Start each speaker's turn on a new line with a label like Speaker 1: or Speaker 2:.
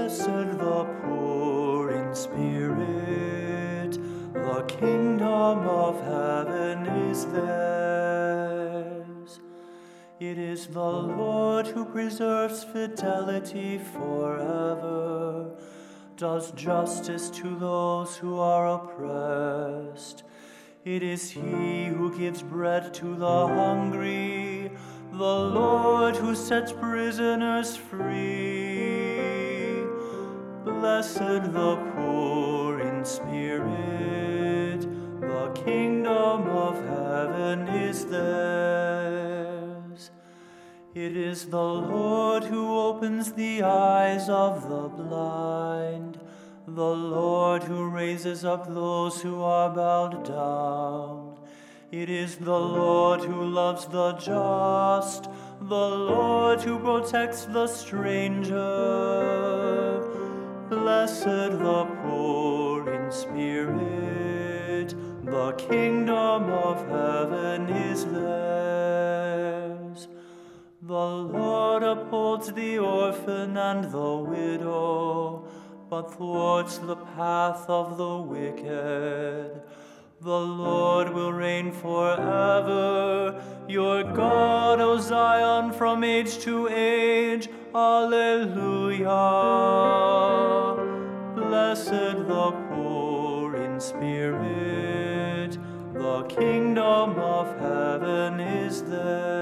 Speaker 1: Blessed the poor in spirit, the kingdom of heaven is theirs. It is the Lord who preserves fidelity forever, does justice to those who are oppressed. It is He who gives bread to the hungry, the Lord who sets prisoners free. Blessed the poor in spirit, the kingdom of heaven is theirs. It is the Lord who opens the eyes of the blind, the Lord who raises up those who are bowed down. It is the Lord who loves the just, the Lord who protects the stranger. Blessed the poor in spirit, the kingdom of heaven is theirs. The Lord upholds the orphan and the widow, but thwarts the path of the wicked. The Lord will reign forever, your God, O Zion, from age to age. Alleluia. Blessed the poor in spirit, the kingdom of heaven is theirs.